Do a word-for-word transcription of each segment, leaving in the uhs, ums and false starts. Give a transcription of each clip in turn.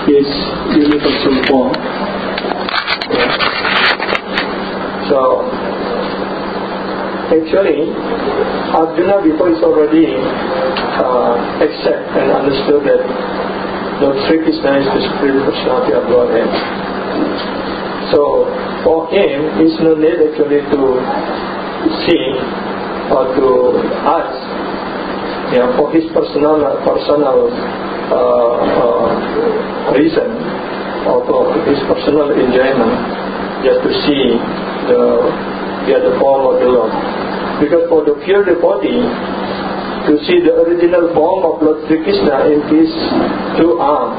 is universal form. Yeah. So, actually, Arjuna before is already uh, accept and understood that Lord Sri Krishna is the Supreme Personality of Godhead. So, for him, it's no need actually to see or to ask, yeah, for his personal personal uh, uh, reason or for his personal enjoyment, just to see the the other form of the Lord. Because for the pure devotee, to see the original form of Lord Sri Krishna in his two arms,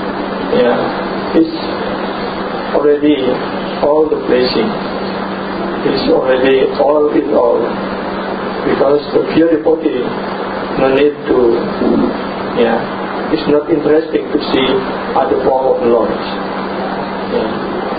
yeah, is already all the blessing. It's already all in all. Because the pure devotee no need to, yeah, it's not interesting to see other form of the Lord. Yeah.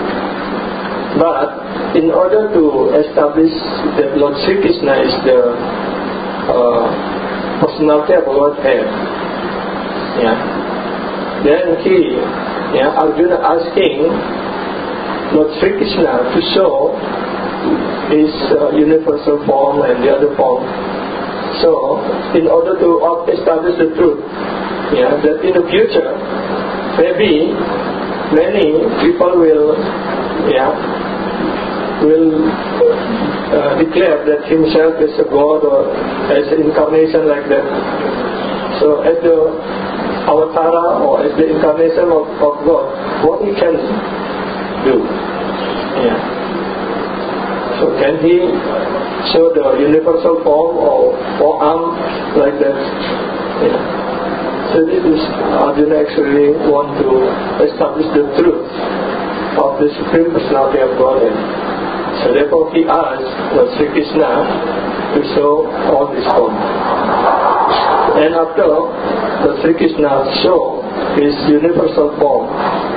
But in order to establish that Lord Sri Krishna is the uh, personality of Godhead, yeah, then he, yeah, Arjuna asking Lord Sri Krishna to show his uh, universal form and the other form. So, in order to establish the truth, yeah, that in the future, maybe many people will, yeah, will uh, declare that himself is a God or as an incarnation like that. So, as the avatara or as the incarnation of, of God, what he can do? Yeah. So can he show the universal form or forearm like that? Yeah. So this is Arjuna actually want to establish the truth of the Supreme Personality of Godhead. So therefore he asked Lord Sri Krishna to show all this form. And after Lord Sri Krishna show his universal form,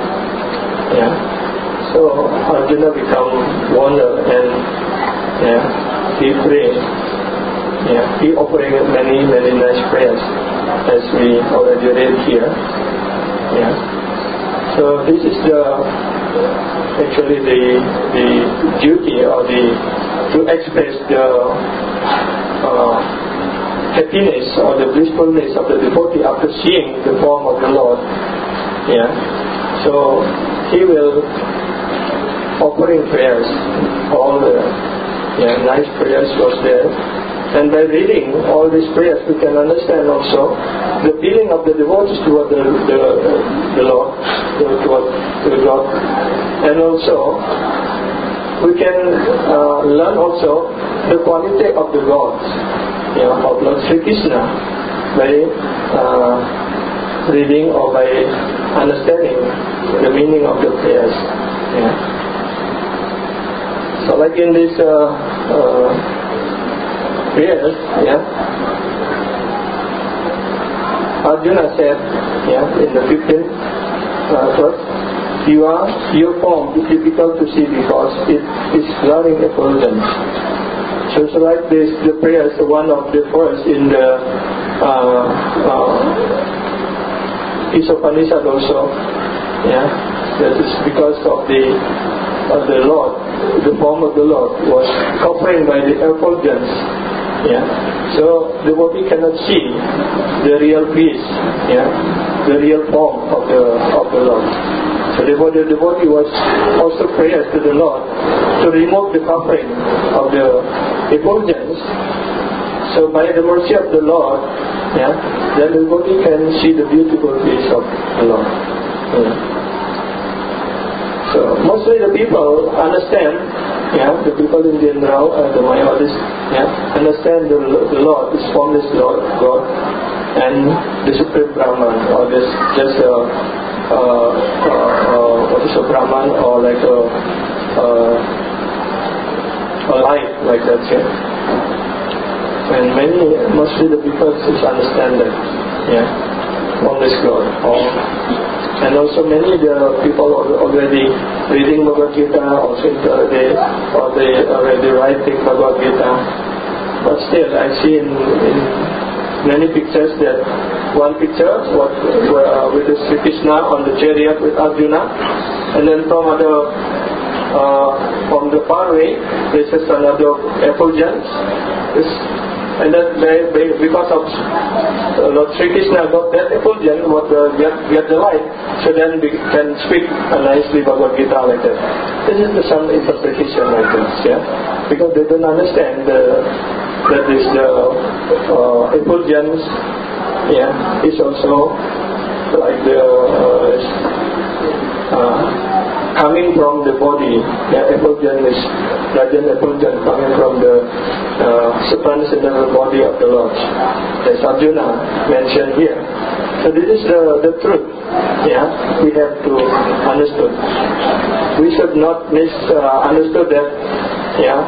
yeah, so Arjuna become wonder and, yeah, he prayed. Yeah, he offering many many nice prayers as we already read here. Yeah. So this is the actually the the duty or the to express the uh, happiness or the blissfulness of the devotee after seeing the form of the Lord. Yeah. So he will offering prayers, all the, yeah, nice prayers was there. And by reading all these prayers, we can understand also the feeling of the devotees toward the, the, the Lord, toward the God. And also, we can uh, learn also the quality of the gods, yeah, of Lord Sri Krishna by uh, reading or by understanding the meaning of the prayers. Yeah. So like in this uh, uh, prayers, yeah, Arjuna said, yeah, in the fifteenth uh, verse, you are, your form is difficult to see because it is glaring effulgence. So it's like this, the prayers, one of the first in the uh, uh, Isopanishad also, yeah, that is because of the of the Lord, the form of the Lord was covering by the effulgence. Yeah. So the devotee cannot see the real peace, yeah, the real form of the of the Lord. So the devotee, the devotee was also prayers to the Lord to remove the covering of the effulgence. So by the mercy of the Lord, yeah, then the devotee can see the beautiful face of the Lord. Yeah. So mostly the people understand, yeah, the people in general, uh, the Mayavadis, yeah, understand the, the Lord, this formless Lord, God, and the Supreme Brahman, or this just a, uh, uh, uh, what is a Brahman, or like a, uh, a light, like that, yeah. And many, mostly the people just understand that, yeah, formless God, or and also many the people are already reading Bhagavad Gita, also they, or they already writing Bhagavad Gita. But still, I see in, in many pictures. That one picture what uh, with Sri Krishna on the chariot with Arjuna, and then from other uh, from the far way this is another effulgence. This, and then they, they, because of uh, Lord Sri Krishna got that effulgence, what uh, get, get the light, so then we can speak uh, nicely Bhagavad Gita like that. This is the some interpretation like this, yeah, because they don't understand the, that is the uh, effulgence, yeah, is also like the uh, uh, coming from the body. Yeah, effulgence is radiant effulgence coming from the uh, transcendental body of the Lord, as Arjuna mentioned here. So this is the, the truth. Yeah, we have to understand. We should not miss uh, understood that. Yeah,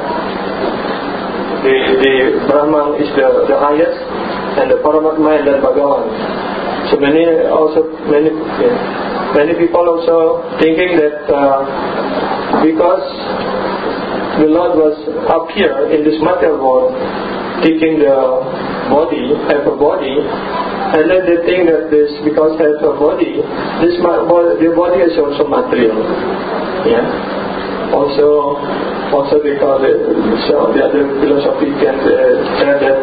the the Brahman is the, the highest, and the Paramatma is the Bhagavan. So many also many yeah, many people also thinking that uh, because the Lord was up here in this material world, taking the body, have a body, and then they think that this because has a body, this the body is also material. Yeah. Also, also because it, so the other philosophy can uh, say that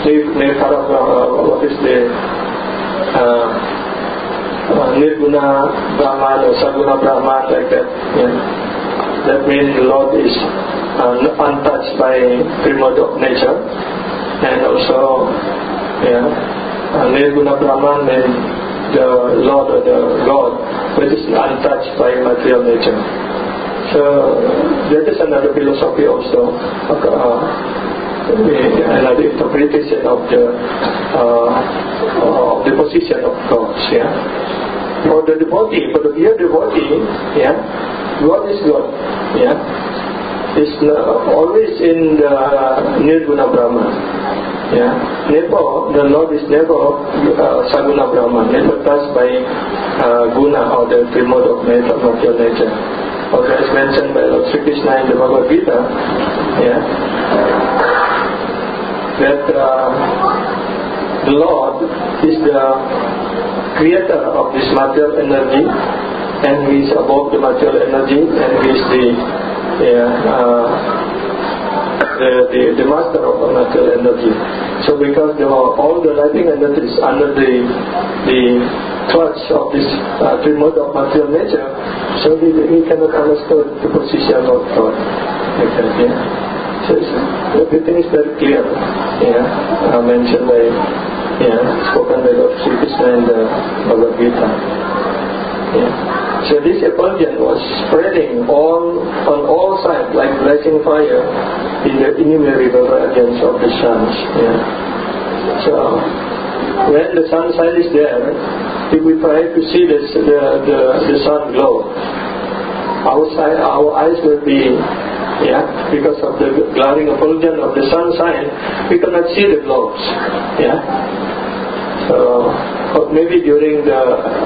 what is the uh, uh, Nirguna Brahman or Saguna Brahman, like that. Yeah. That means the Lord is uh, untouched by three modes of nature, and also, yeah, uh, Nirguna Brahman means the Lord or the God, which is untouched by material nature. So that is another philosophy also, uh, another interpretation of the uh, of the position of God. Yeah, for the devotee, for the pure devotee, yeah, God is God. Yeah, is uh, always in the Nirguna Brahman. Yeah, never the Lord is never uh, Saguna Brahman, never touched by uh, guna or the three mode of nature, material nature. Okay, as mentioned by Lord Sri Krishna in the Bhagavad Gita, yeah, that uh, the Lord is the creator of this material energy, and He is above the material energy, and He is the yeah, uh, the, the the master of the material energy. So because the, all the living energy is under the the clutch of this uh, three mode of material nature, so he, he cannot understand the position of God. Like that, yeah. So everything is very clear. Yeah, uh, mentioned by, yeah, spoken by Lord Sri Krishna in the Bhagavad Gita. Yeah. So this effulgence was spreading all on all sides like blazing fire in the innumerable radiance of the suns. Yeah. So when the sunshine is there, if we try to see this, the, the the sun glow, our side, our eyes will be, yeah, because of the glaring effulgence of the sunshine, we cannot see the globes. Yeah. So but maybe during the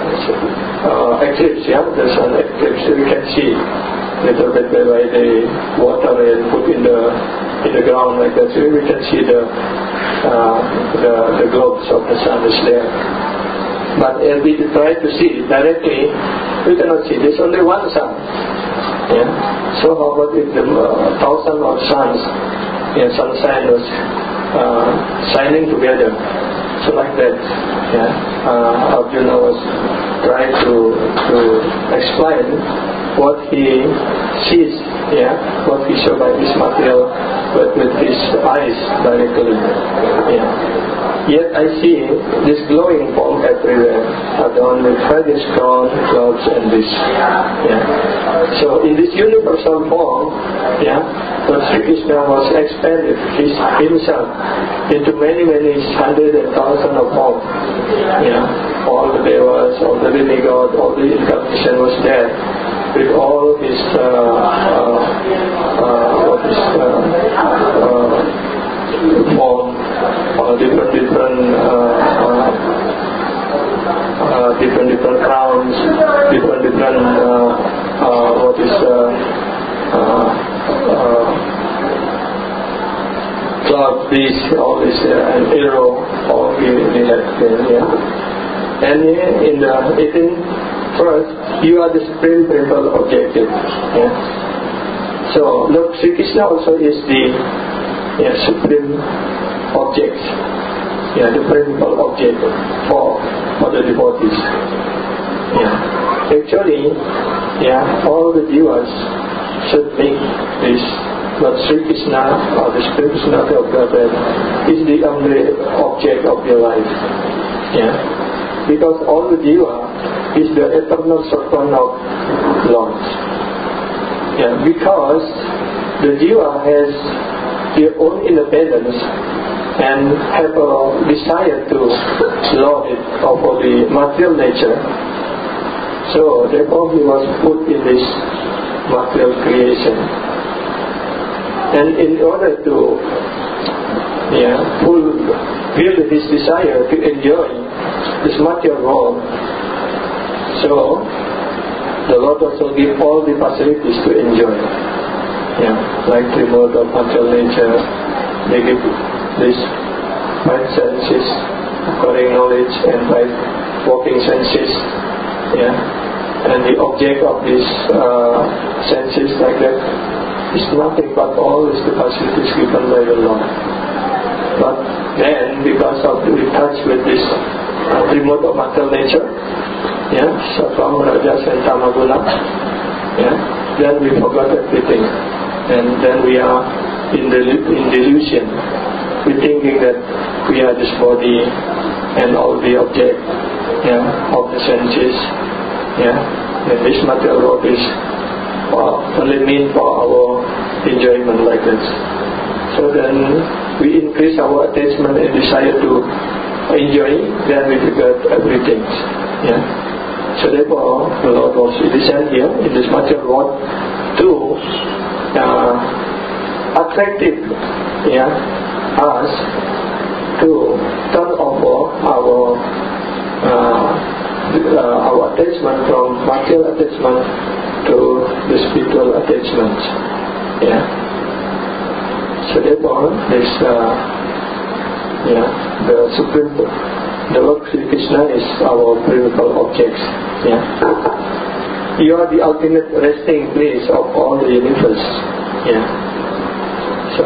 uh, eclipse, yeah, the sun eclipse, we can see little bit by the water and put in the in the ground like that. So we can see the uh, the the globes of the sun is there. But if we try to see it directly, we cannot see. There's only one sun. Yeah. So how about if the uh, thousand of suns, yeah, sunshine was uh, shining together? So like that, yeah, uh, Arjuna was trying to to explain what he sees, yeah, what he saw by his material, but with his eyes directly, yeah. Yet I see this glowing form everywhere, adorned with feathers, crown, clouds, and this, yeah. So in this universal form, yeah, Lord Sri Krishna was expanded his, himself into many, many hundreds and thousands of forms. Yeah, all the devas, all the demigods, all the incarnation was there with all his uh, uh, uh, what is uh, uh, form, uh, different different uh, uh, uh, different different crowns, different different uh, uh, what is uh, uh, uh, cloud, this, all this, uh, an arrow, all we, we had there, yeah. And uh, in the eighteenth verse, you are the supreme principal objective, yeah. So Lord Sri Krishna also is the yeah, supreme object, yeah, the principal object for for the devotees. Yeah. Actually, yeah, all the jivas should make this Lord Sri Krishna or the Supreme Personality of Godhead is the only object of your life. Yeah. Because all the jiva is the eternal servant of Lord. Yeah. Because the jiva has their own independence and have a desire to lord it over the material nature. So therefore he was put in this material creation. And in order to yeah, fulfill his desire to enjoy this material world, so the Lord also gives all the facilities to enjoy. Yeah, like the mode of material nature, they give this five senses, acquiring knowledge, and five walking senses. Yeah, and the object of these uh, senses like that is nothing but all is the facilities given by the Lord. But then, because of the touch with this uh, remote of material nature, yeah, Sattvam, Rajas, and Tamaguna, yeah, then we forgot everything, and then we are in the in delusion. We thinking that we are this body and all the object, yeah, of the senses, yeah, and this material world is uh, only mean for our enjoyment like this. So then we increase our attachment and desire to enjoy, then we forget everything. Yeah. So therefore, the Lord was descend here in this material world to uh, attractive, yeah, us to turn over our uh, uh, our attachment from material attachment to the spiritual attachment. Yeah. So therefore, this uh, yeah, the supreme, the Lord Sri Krishna is our principal object. Yeah. You are the ultimate resting place of all the universe. Yeah. So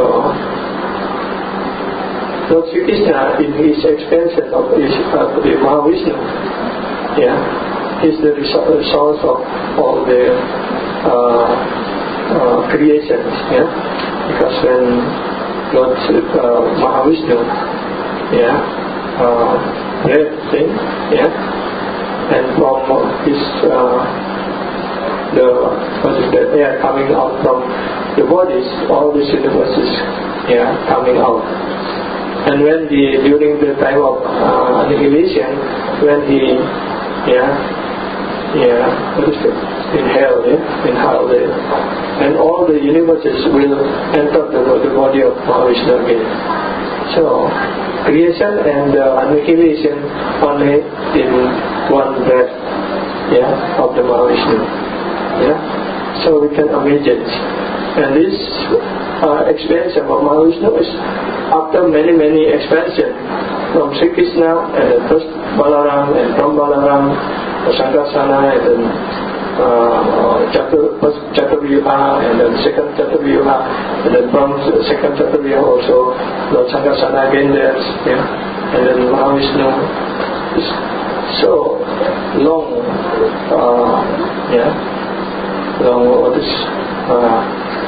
Lord Sri Krishna, in his expansion of his uh, the Mahavishnu, yeah, is the source of all the uh, uh, creations. Yeah. Because when Lord uh, Mahavishnu, yeah, uh, read thing, yeah, and from his uh, the what is that air coming out from the bodies, all these universes, yeah, coming out. And when the during the time of uh, annihilation, when he, yeah, yeah, what is it? Inhale, yeah, inhale there, and all the universes will enter the, the body of Mahavishnu again. So creation and uh, annihilation only in one breath, yeah, of the Mahavishnu, yeah. So we can imagine, and this uh, expansion of Mahavishnu is after many many expansion from Sri Krishna and then first Balaram and from Balaram, Sankarsana, and then uh, Chatur, first Chaturvyuha and then second Chaturvyuha, and then from second Chaturvyuha also Lord Sankarsana again there, yeah, and then Mahavishnu is so long, uh, yeah, long what is uh,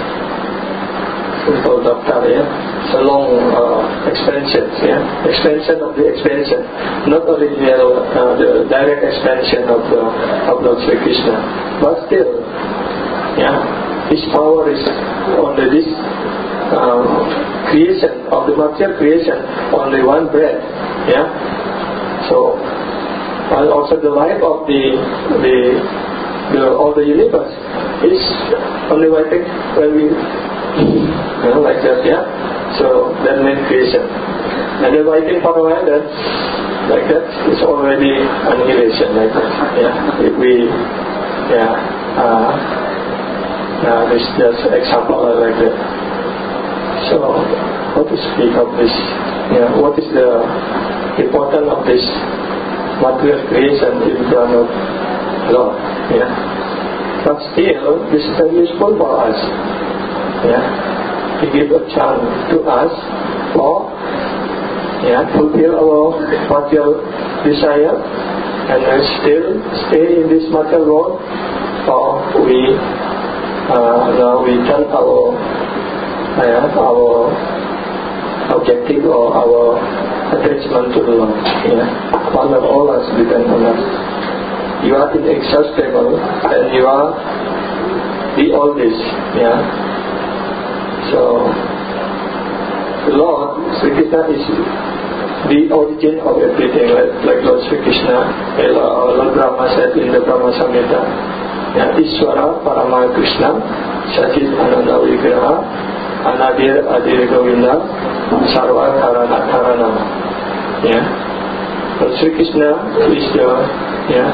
called Daptar, yeah. It's a long uh, expansion, yeah, expansion of the expansion, not only the, uh, the direct expansion of the of Lord Sri Krishna, but still, yeah, his power is only this uh, creation of the material creation, only one breath, yeah. So, and also the life of the the, the all the universe is only one thing when we, you know, like that, yeah. So that means creation. And then waiting for a while, then like that, it's already annihilation, like that. Yeah, if we, yeah, uh, uh, this just example like that. So what to speak of this, yeah, what is the importance of this material creation in front of Lord, yeah. But still, this is very useful for us, yeah. He gives a chance to us for, yeah, fulfill our material desire, and then still stay in this material world, or we uh, now we turn our uh, our objective or our attachment to the Lord. Yeah, one of all us depend on us. You are inexhaustible, and you are the oldest. Yeah. So the Lord Sri Krishna is the origin of everything, like, like Lord Sri Krishna, or Lord Brahma said in the Brahma Samhita, yeah, Ishvara Parama Krishna, Sachit Ananda Vigraha, Anadir Adir Govinda, Sarva Karana Karana. Yeah, Lord Sri Krishna is the, yeah,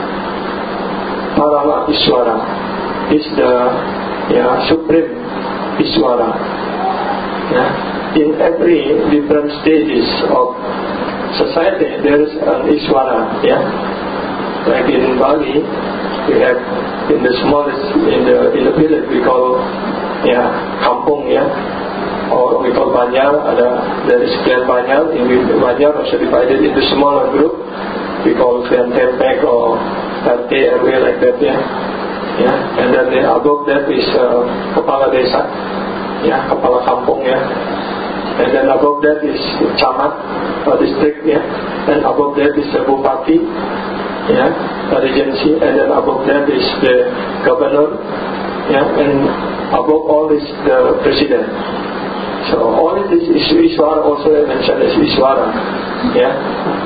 Parama Ishvara, is the, yeah, supreme Ishvara. Yeah. In every different stages of society, there is an Ishvara, yeah. Like in Bali, we have in the smallest in the in the village we call, yeah, kampung, yeah, or we call Banyar. Ada there is clan Banyar. In Banyar also divided into smaller group. We call clan Tempek or R T R W like that, yeah, yeah. And then the above that is uh, Kepala Desa, yeah, Kepala Kampung, yeah. And then above that is Camat or district, yeah. And above that is the Bupati, yeah, the regency. And then above that is the governor, yeah. And above all is the president. So all of this is Ishvara, also mentioned as Ishvara, yeah,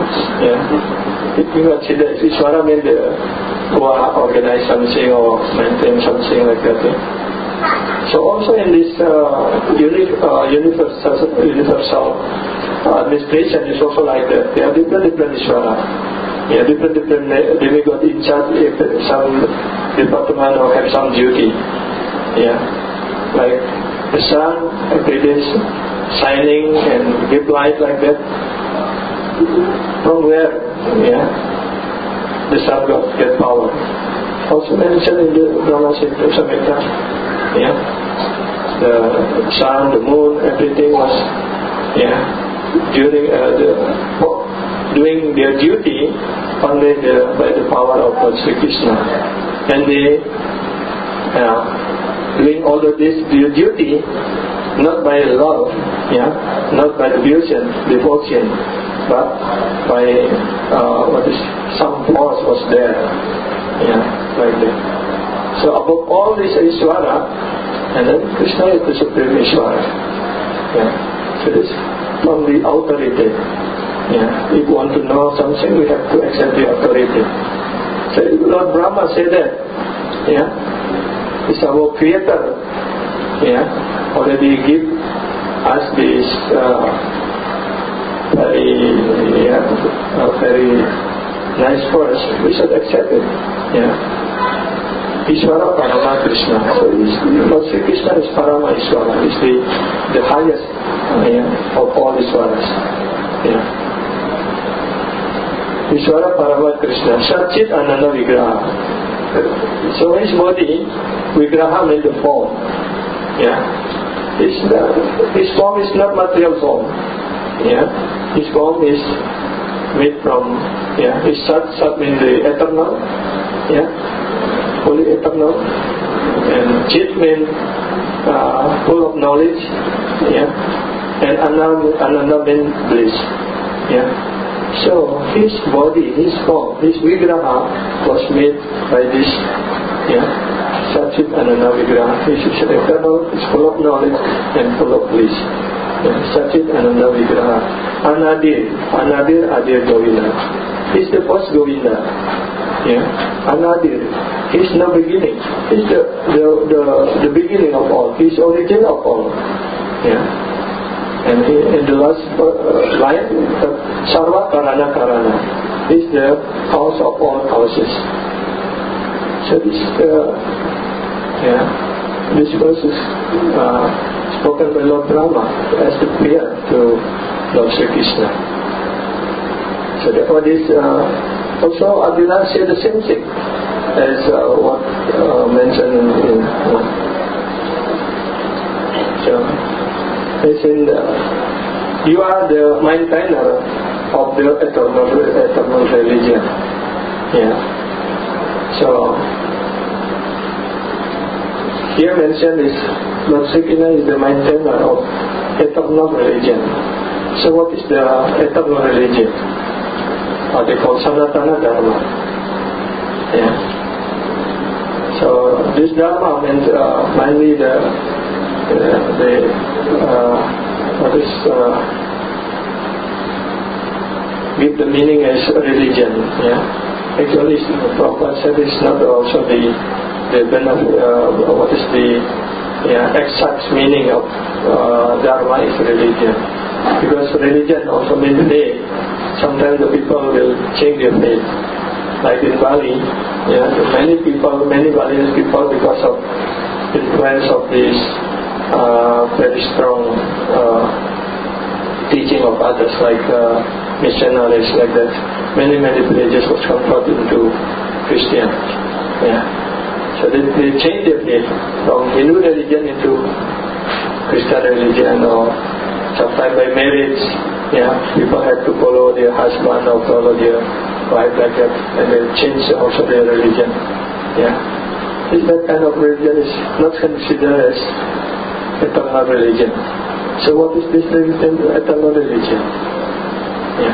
yeah. If you consider Ishvara means the who organize something or maintain something like that, yeah. So also in this uh, uni- uh, universal, universal administration is also like that. There are different different Ishvara. Yeah, different different demigods in charge if some department or have some duty. Yeah, like the sun every day shining and give light like that. From where? Yeah, the sun got get power. Also mentioned in the Brahma Samhita. Yeah, the sun, the moon, everything was, yeah, during uh, the doing their duty only the, by the power of Lord Sri Krishna, and they uh, doing all of this their duty not by love, yeah, not by devotion, devotion, but by uh, what is some force was there, yeah, like that. So above all this Ishvara, and then Krishna is the supreme Ishvara. Yeah. So this from the authority. Yeah. If you want to know something, we have to accept the authority. So Lord Brahma said that, yeah, it's our Creator. Yeah. Already give us this uh, very, yeah, uh, very nice verse. We should accept it. Yeah. Ishvara Parama Krishna. So Lord Sri Krishna is Parama Ishvara, is the, the highest uh, yeah, of all Ishvaras. Yeah. Ishvara Parama Krishna. Satchit Ananda Vigraha. So his body, Vigraha means the form. Yeah. His, uh, his form is not material form. Yeah. His form is made from, yeah, his Sat, Sat means the eternal. Yeah. Fully eternal, and Chit means uh, full of knowledge, yeah, and Ananda, Ananda means bliss, yeah. So his body, his form, his Vigraha was made by this, yeah, Satchit Ananda Vigraha. He is eternal, is full of knowledge and full of bliss. Yeah, Satchit Ananda Vigraha. Anadir, Anadir Adir Govinda. He is the first Govinda. Yeah, Anadir. He is no beginning. He is the, the, the, the beginning of all. He is origin of all. Yeah. And he, in the last uh, line, Sarva Karana Karana. He is the cause of all causes. So this is the, yeah, this verse is uh, spoken by Lord Brahma as the prayer to Lord Sri Krishna. So therefore this uh, also Arjuna said the same thing as uh, what uh, mentioned in, in uh, so it's in the, you are the maintainer of the eternal, eternal religion. Yeah. So here mentioned is Lord Sri Krishna is the maintainer of eternal religion. So what is the eternal religion? Uh, they call Sanatana Dharma. Yeah. So this Dharma means uh, mainly the uh, the uh, what is uh, give the meaning as religion. Yeah. Actually, Prabhupada said it's not also the the uh, what is the yeah, exact meaning of uh, Dharma is religion, because religion also means faith. Sometimes the people will change their faith. Like in Bali, yeah, many people, many Balinese people, because of influence of this uh, very strong uh, teaching of others, like uh, missionaries, like that, many many villages was converted into Christian. Yeah. So they, they change their faith from Hindu religion into Christian religion, or sometimes by marriage, yeah, people have to follow their husband or follow their wife, like that, and they change also their religion. Yeah, this that kind of religion is not considered as eternal religion. So what is this religion? Eternal religion. Yeah.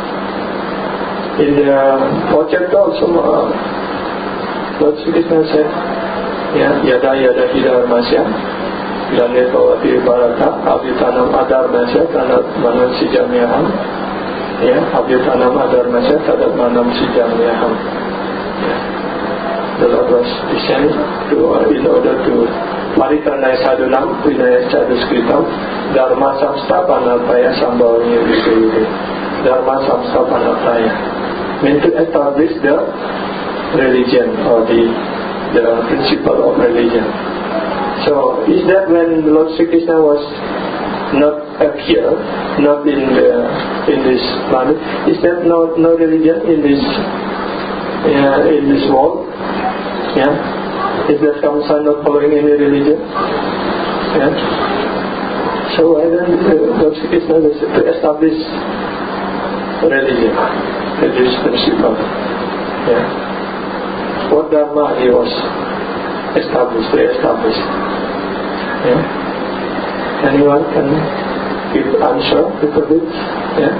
In the fourth chapter also, uh, Lord Sri Krishna said, yeah, yada yada hidharmasya Lane bhavati bharata abhyutanam adharmasya tadat manam sijamyaham. Yeah, abhyutanam adharmasya tadat manam sijamyaham. Yeah. The Lord was descended to, uh, in order to maritanaya sadhunam vinaya chaduskritam dharma samstapanataya sambhavanya vishayude. Dharma samstapanataya meant to establish the religion, or the the principle of religion. So is that when Lord Sri Krishna was not appear, not in the in this planet, is that no no religion in this uh, in this world? Yeah, is that Kamsa not following any religion? Yeah. So why then uh, Lord Sri Krishna was to establish religion, religious principle? Yeah. What Dharma he was established, re-established. Yeah. Anyone can give answer a little bit? Yeah.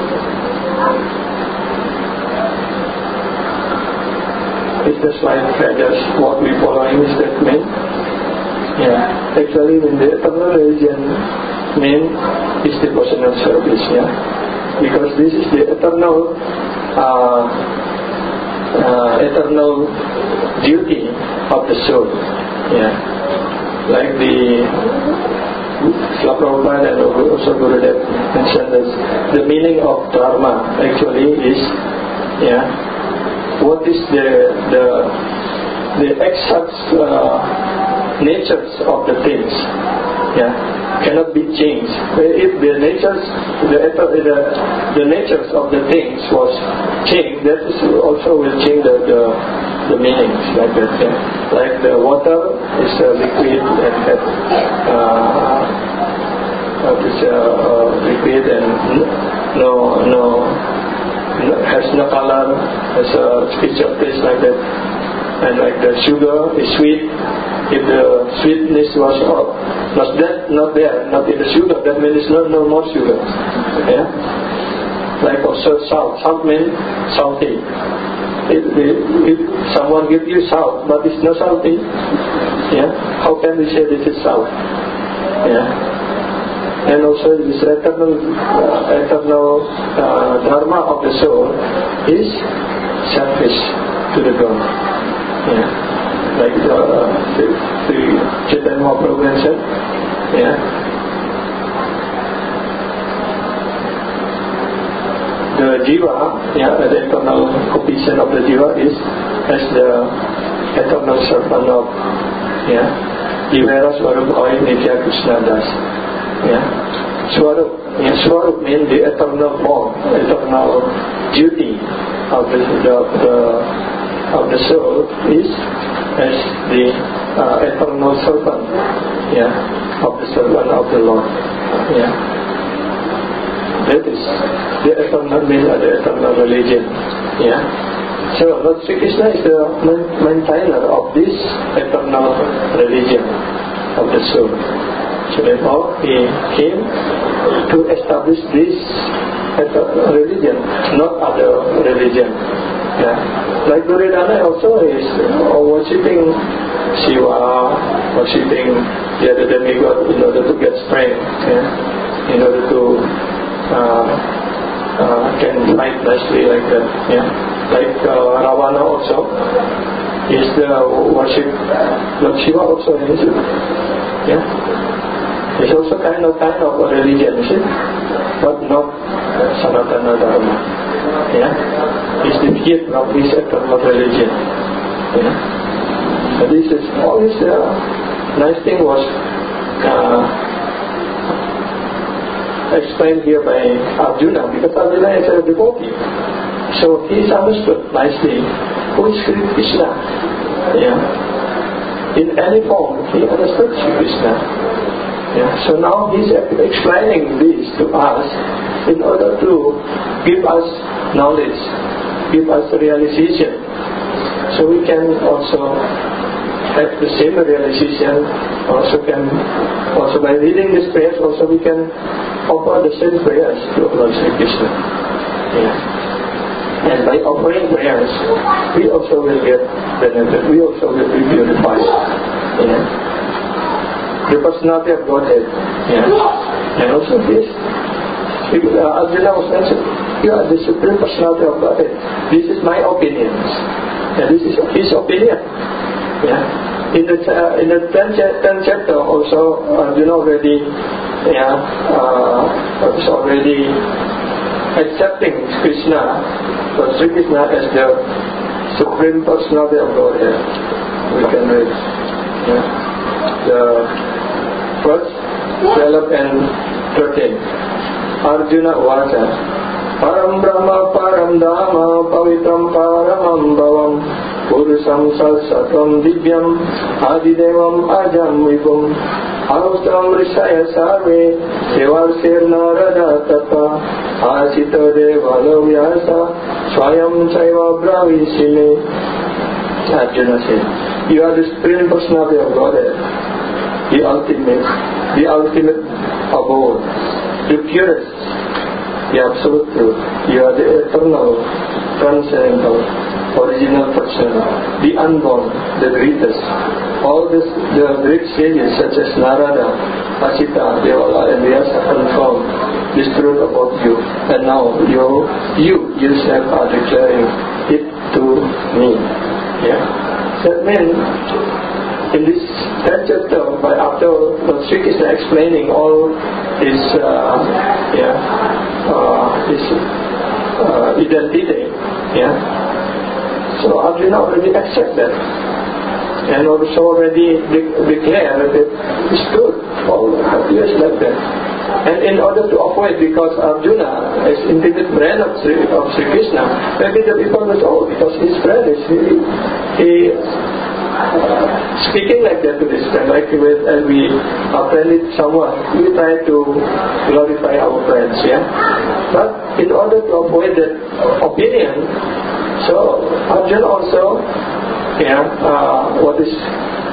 Is the slide just what we following is that mean? Yeah. Actually, in the eternal religion, mean is devotional service. Yeah. Because this is the eternal. Uh, Uh, eternal duty of the soul. Yeah. Like the Srila Prabhupada and also Gurudev mentioned that the meaning of Dharma actually is, yeah, what is the the the exact uh, natures of the things. Yeah. Cannot be changed. If the natures, the, the the natures of the things was changed, that is also will change the the, the meanings, like that. Yeah. Like the water is a liquid and that uh, is a uh, liquid and no no has no color, has a special taste, like that. And like the sugar is sweet. If the sweetness was not not that, not there, not in the sugar, that means no no more sugar. Yeah. Like also salt. Salt means salty. If, if, if someone gives you salt, but it's not salty, yeah, how can we say this is salt? Yeah. And also this eternal, uh, eternal uh, dharma of the soul is service to the God. Yeah. Like the, the, the Chaitanya Mahaprabhu mentioned, yeah. The jiva, yeah, the eternal condition of the jiva is as the eternal servant of, yeah, Jivera Swarup Oi Nitya Krishna Das. Yeah. Swarup. Yeah, Swarup means the eternal form, eternal duty of the, the, the of the soul is as the uh, eternal servant, yeah, of the servant of the Lord. Yeah. That is the eternal meaning of the eternal religion. Yeah. So Lord Sri Krishna is the maintainer of this eternal religion of the soul. So therefore he came to establish this religion, not other religion. Yeah. Like Duryodhana also is worshipping Shiva, worshipping the other demigod in order to get strength, yeah? In order to uh, uh, can fight nicely like that. Yeah. Like uh, Ravana also is the worship Lord Shiva also, is it? Yeah. It's also kind of kind of a religion, is it? But not Sanatana Dharma. Yeah. It's the gift of this eternal religion. Yeah. So this is always a uh, nice thing was uh, explained here by Arjuna, because Arjuna is a devotee. So he is understood nicely who is Sri Krishna. Yeah. In any form, he understood Sri Krishna. Yeah. So now he is explaining this to us in order to give us knowledge, give us realization, so we can also have the same realization. Also can, also by reading this prayers, also we can offer the same prayers to Lord Sri Krishna. Yeah. And by offering prayers, we also will get benefit. We also will be purified. Yeah. The personality of Godhead. Yeah. And also this, uh, Arjuna was mentioned, you are the supreme personality of Godhead. This is my opinion. And this is his opinion. Yeah. In the uh, in the tenth chapter also, Arjuna already, yeah, uh, is already accepting Krishna, but Sri Krishna as the supreme personality of Godhead. We can read, yeah, the first twelve and thirteen. Arjuna Vacha Param Brahma Param Dhamma Pavitram Paramam Bhavam Purusham Satsatvam Divyam Adidevam Ajam Vipum Austam Rishaya Sarve Sevarsir Narada Tata Asita Devalo Vyasa Swayam Chaiva Bravishime. Arjuna said, you are the supreme personality of Godhead, the ultimate, the ultimate abode, the purest, the absolute truth. You are the eternal, transcendental, original person, the unborn, the greatest. All this, the great sages such as Narada, Asita, Devala and Vyasa confirm this truth about you. And now you, you yourself are declaring it to me. Yeah. That means in this tenth chapter, by after Lord Sri Krishna explaining all his uh, yeah uh, his uh, identity, yeah. So Arjuna already accept that, and also already de- declare that it's good. All years like that. And in order to avoid, because Arjuna is intimate friend of Sri, of Sri Krishna, maybe the people will say, oh, because his friend is he, he uh, speaking like that to this friend, like when uh, we are friend with someone, we try to glorify our friends, yeah. But in order to avoid that opinion, so Arjuna also, yeah, uh, what is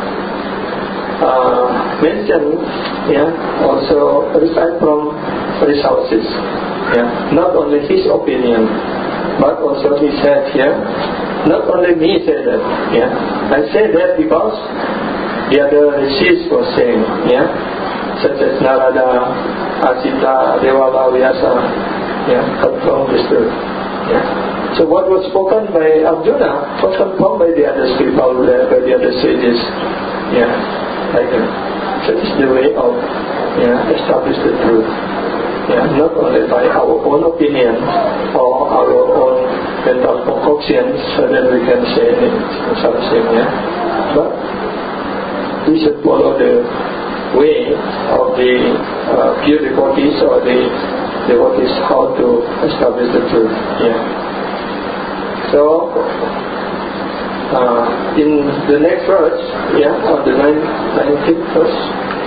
Uh, mentioned, yeah, also recite from resources, yeah, not only his opinion, but also he said here, not only me say that, yeah, I say that because the other rishis were saying, yeah, such as Narada, Asita, Devala, Vyasa, yeah, confirmed this truth, yeah. So what was spoken by Arjuna was confirmed by the other people, by the other sages, yeah. Like that. So this is the way of, yeah, establish the truth. Yeah, not only by our own opinion or our own mental concoctions, so that we can say something, yeah, but we should follow the way of the uh, pure devotees or the devotees how to establish the truth. Yeah. So, uh, in the next verse, yeah, on the nineteenth verse.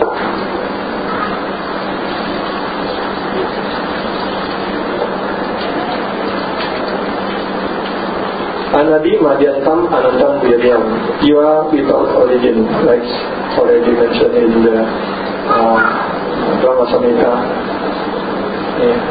Anadi Madhyantam Anandam Viryam. You are without origin, like already mentioned in the uh, Brahma Samhita. Yeah.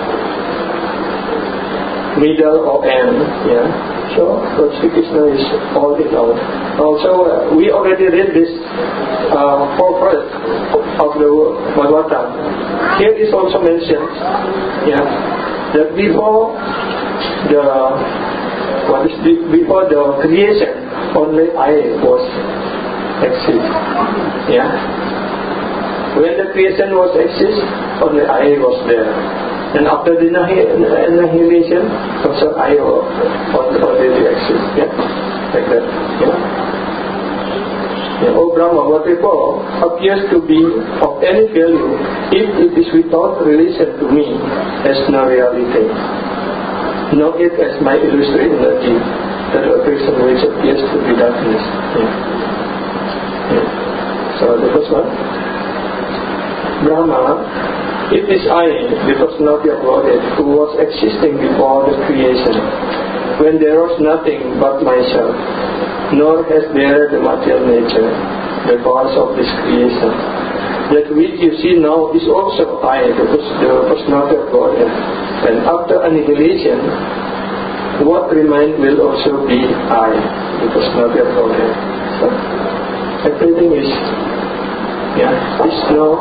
Middle or end, yeah. So, Lord Sri Krishna is all in all. Also, uh, we already read this uh, fourth verse of the Bhagavatam. Here is also mentioned, yeah, that before the what is the, before the creation, only I was exist. Yeah. When the creation was exist, only I was there. And after the annihilation, also I already exist. Yeah, like that. Yeah. Yeah. Oh Brahma, whatever appears to be of any value, if it is without relation to me, has no reality. Know it as my illusory energy, that vibration which appears to be darkness. Yeah. Yeah. So the first one, Brahma, it is I, the personality of Godhead, who was existing before the creation, when there was nothing but myself, nor has there the material nature, the cause of this creation. That which you see now is also I, the, the personality of Godhead. And after annihilation, what remains will also be I, the personality of Godhead. So, everything is, yeah, is no,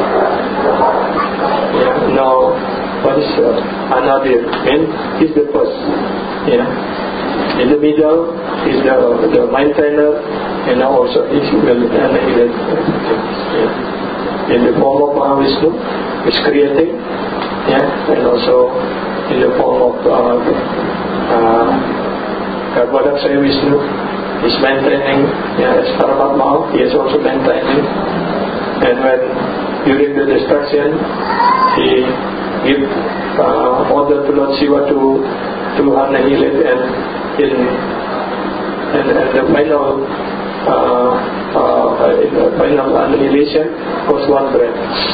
yeah, no, what is uh, another, and is the first, yeah. In the middle is the, the maintainer, and now also is will annihilate everything, yeah. In the form of Mahavishnu is creating, yeah, and also in the form of uh, uh, Garbhodakshaya Vishnu is maintaining, yeah, as Paramatma, he is also maintaining. And when during the destruction, he gives uh, order to Lord Shiva to to annihilate, and in and, and the final. Uh, uh, in the final annihilation was one breath.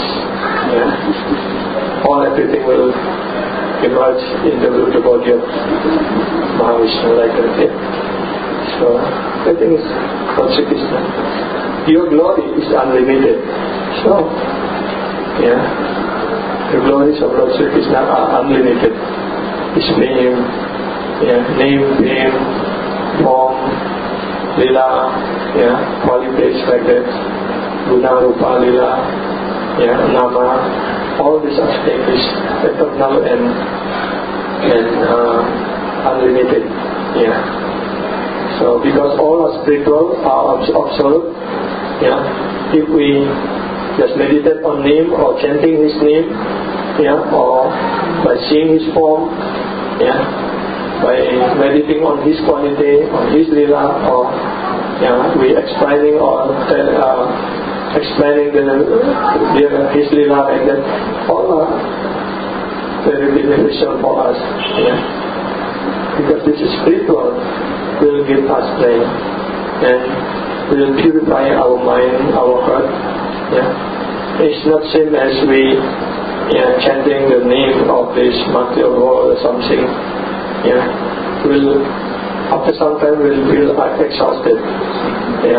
Yeah. All everything will emerge in the brutal body of Mahavishnu like that. Yeah. So everything is Lord Sri Krishna. Your glory is unlimited. So yeah, the glories of Lord Sri Krishna are unlimited. His name, yeah, name, fame, form, Lila, yeah, qualities like that, Guna, Rupa, Lila, yeah, Nama, all these aspects is eternal and and uh, unlimited, yeah. So because all are spiritual, are observed, yeah, if we just meditate on name or chanting his name, yeah, or by seeing his form, yeah, by meditating on his quality, on his lila, or yeah, we explaining or uh, explaining the, the his lila like that, all are very beneficial for us. Yeah, because this is spiritual, will give us strength and will purify our mind, our heart. Yeah, it's not same as we, yeah, chanting the name of this material world or something. Yeah, will after some time will feel exhausted. Yeah,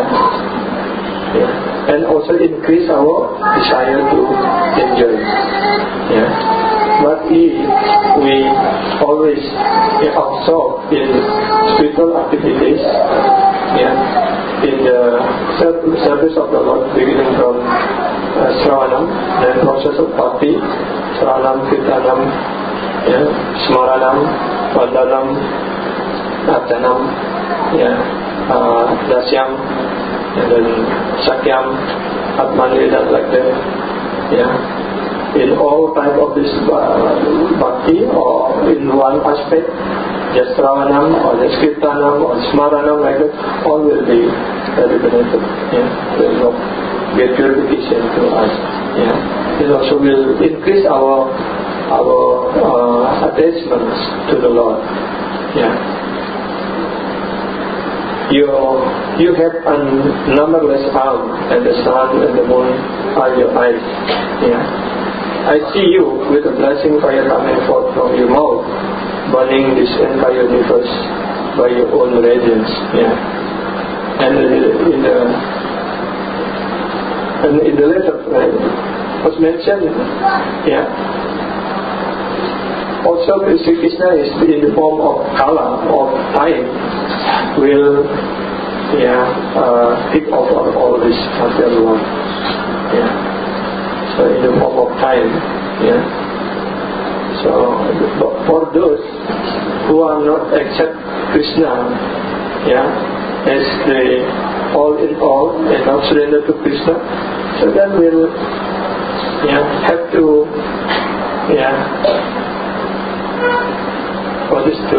yeah, and also increase our desire to enjoy. Yeah, but if we always get absorbed in spiritual activities, yeah, in the service of the Lord, beginning from uh, Sravanam, then process of bhakti, Sravanam, Kirtanam, yeah, Smaranam, Vandanam, Archanam, yeah, uh, Dasyam, and then Sakyam, Atmanvedam, like that. Yeah, in all type of this uh, bhakti, or in one aspect, just Sravanam or just Kirtanam or Smaranam, like that, all will be very benefit. Yeah, will you know, get purification to us. Yeah, it also will increase our our uh, attachments to the Lord. Yeah, you you have a numberless arm, and the sun and the moon are your eyes. Yeah, I see you with a blessing fire coming forth from your mouth, burning this entire universe by your own radiance. Yeah, and in the and in the letter uh, was mentioned. Yeah, also Sri Krishna is in the form of kala, of time, will yeah uh, pick off all, all this material world. Yeah, so in the form of time. Yeah. So for those who are not accept Krishna, yeah, as the all in all and not surrender to Krishna, so then we'll yeah have to yeah for this to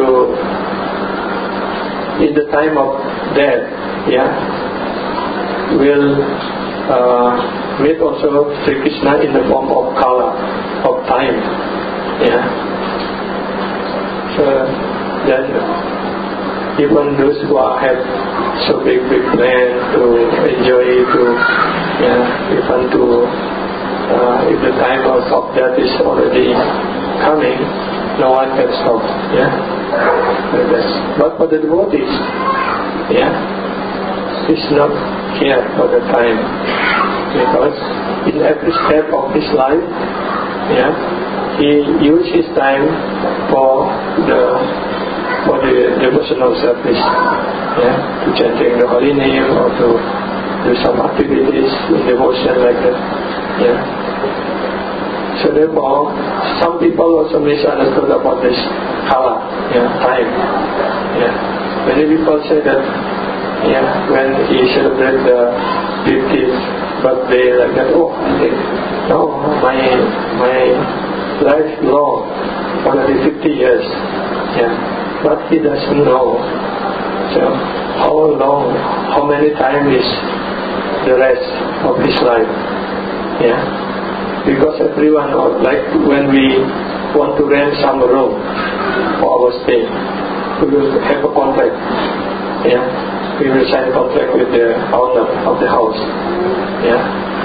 in the time of death, yeah, will uh, meet also Sri Krishna in the form of kala, of time. Yeah. So then even those who are have so big big plan to enjoy to yeah even to uh, if the time of death is already coming, no one can stop. Yeah. But for the devotees, yeah, it's not here for the time, because in every step of his life, yeah, he used his time for the for the devotional service, yeah, to chanting the holy name or to do some activities in devotion like that, yeah. So therefore, some people also misunderstood about this kala, yeah, time, yeah. Many people say that, yeah, when he celebrates the fiftieth birthday like that, oh, I think, no, my my life long, already fifty years, yeah. But he doesn't know, so how long, how many times is the rest of his life, yeah. Because everyone, like when we want to rent some room for our stay, we will have a contract, yeah. We will sign contract with the owner of the house, yeah.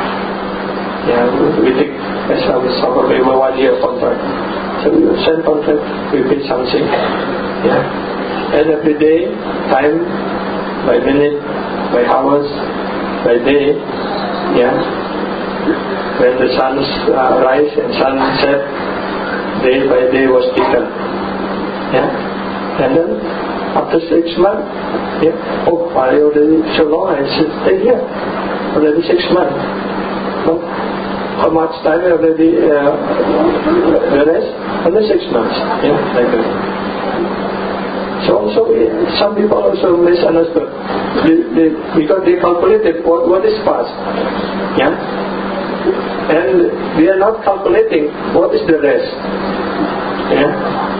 Yeah, we take as some sort of a one year contract. So we will sign contract, we pay something, yeah. And every day, time by minute, by hours, by day, yeah. When the sun uh, rise and sun set, day by day was taken, yeah. And then after six months, yeah, oh, I already so long I stay here, already six months. No? How much time already? Uh, the rest, another six months, yeah, like that. So also some people also misunderstood, they, they, because they calculated what, what is past, yeah. And we are not calculating what is the rest, yeah.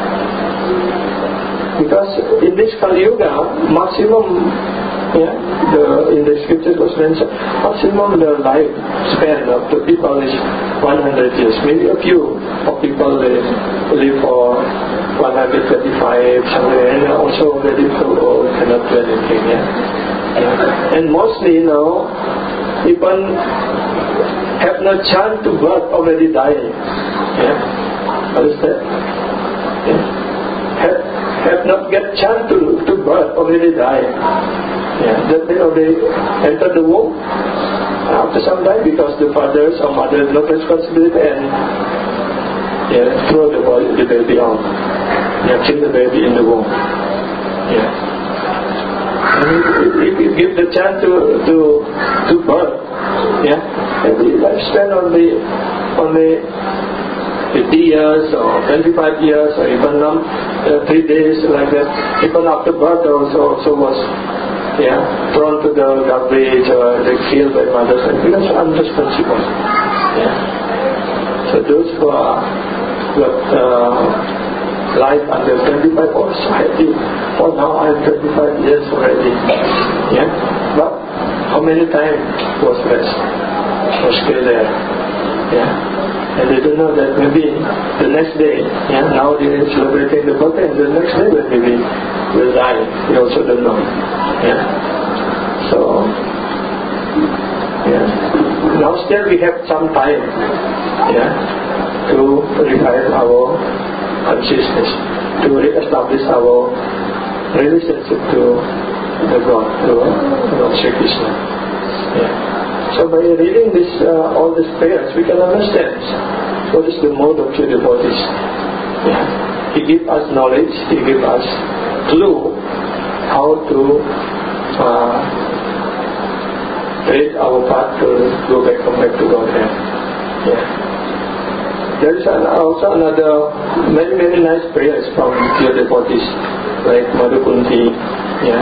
Because in this Kali Yuga, maximum, yeah, the in the scriptures was mentioned, maximum the life span of the people is one hundred years. Maybe a few of people live, live for one hundred twenty-five, something, and also already so old, cannot do anything, yeah. yeah. And mostly, you know, even have no chance to birth, already dying. Yeah, what is that? Yeah. Have, have not get chance to, to birth, already dying. Yeah, that they already enter the womb. After some time, because the fathers or mothers not responsibility and yeah, throw the, body, the baby out. Yeah, kill the baby in the womb. Yeah. And if you give the chance to to to birth, yeah, maybe lifespan only only fifty years or twenty-five years or even um, uh, three days like that. Even after birth also also was yeah thrown to the garbage or they killed by mothers and because unresponsible. Yeah. So those who are got uh, life under twenty-five, oh, society, oh, now I have twenty-five years already. Yeah, but many times was rest, was still there. Yeah. And they don't know that maybe the next day, yeah, now they are celebrating the birthday, and the next day maybe we will die. We also don't know. Yeah. So, yeah. Now still we have some time, yeah, to revive our consciousness, to re-establish our relationship to the God, to Lord Sri Krishna. Yeah. So by reading this, uh, all these prayers, we can understand what is the mode of true devotees. Yeah. He gives us knowledge, He gives us clue how to uh, tread our path to go back, come back to Godhead. Yeah. There is an, also another many many nice prayers from pure devotees, like Madhu Kunti. Yeah.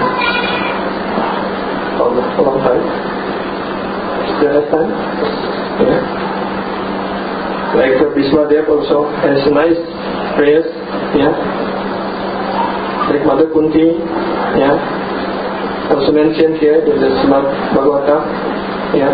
How long time? Still have time? Yeah. Like the Bhismadev also has nice prayers. Yeah. Like Mother Kunti. Yeah. Also mentioned here in the Srimad Bhagavatam. Yeah.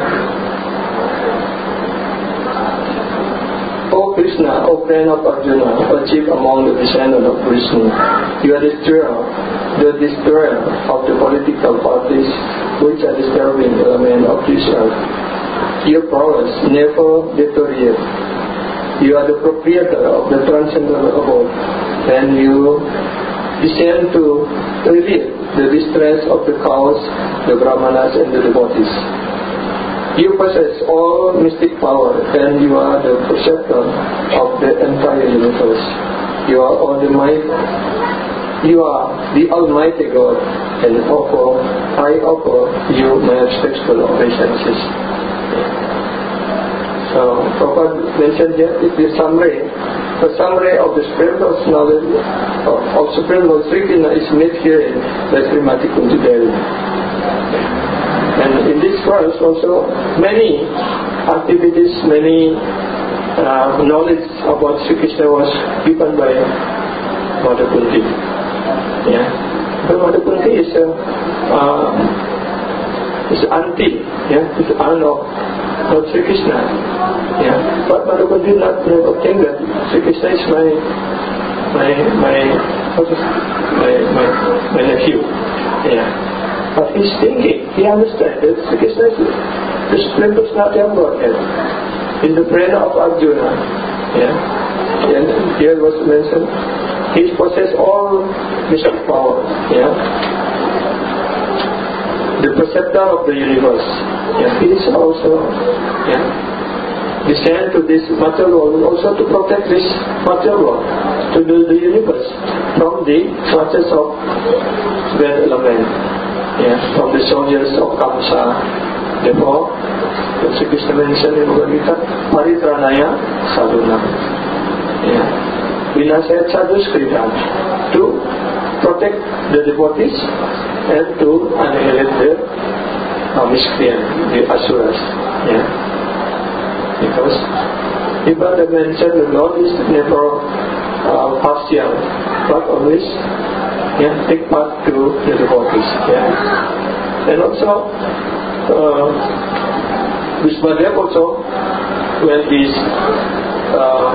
O Krishna, O friend of Arjuna, O chief among the descendants of Vishnu, you are the destroyer, the destroyer of the political parties which are disturbing the element of this earth. Your powers never deteriorate. You are the proprietor of the transcendental abode, and you descend to relieve the distress of the cows, the brahmanas, and the devotees. You possess all mystic power, and you are the preceptor of the entire universe. You are all the might. You are the Almighty God, and offer, I offer you my respectful obeisances. So, Prabhupada mentioned here is the summary. The summary of the spiritual knowledge of, of Supreme Lord Sri Krishna is made here in the Srimati Kunti Devi. And in this verse also, many activities, many uh, knowledge about Sri Krishna was given by Mother Kunti. Yeah, but Mother Kunti is a uh, is auntie, yeah, is aunt of Lord Sri Krishna. Yeah, but Mother Kunti not never think that Sri Krishna is my my my what is my my my nephew. Yeah. But he's thinking, he understands that Sri Krishna is the Supreme Personality of Godhead. In the prayer of Arjuna, yeah, and here was mentioned, he possesses all mystic power, yeah, the preceptor of the universe. Yeah, he is also, yeah, descend to this material world also to protect this material world, to do the universe from the clutches of bad element. Yeah, from the soldiers of Kamsa. Therefore, Sri Krishna mentioned in Bhagavad Gita, Paritranaya Sadhuna. Yeah, Vinasaya Sadhuskritam, to protect the devotees and to annihilate the uh, miscreant, the asuras. Yeah, because even the mention the Lord is never uh, partial, but always, yeah, take part to the devotees. Yeah. And also, uh, Bhismadev also, when he's uh,